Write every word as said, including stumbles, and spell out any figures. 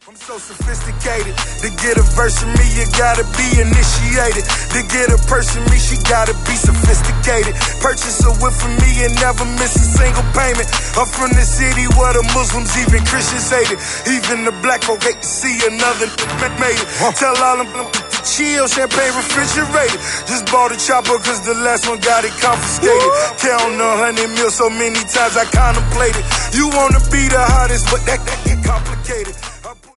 I'm so sophisticated. To get a verse from me, you gotta be initiated. To get a purse from me, she gotta be sophisticated. Purchase a whip from me and never miss a single payment. I'm from the city where the Muslims, even Christians hate it. Even the black folk hate to see another made it. Tell all them to chill, champagne refrigerated. Just bought a chopper cause the last one got it confiscated. Counting a hundred mil so many times I contemplated. You wanna be the hottest, but that, that get complicated.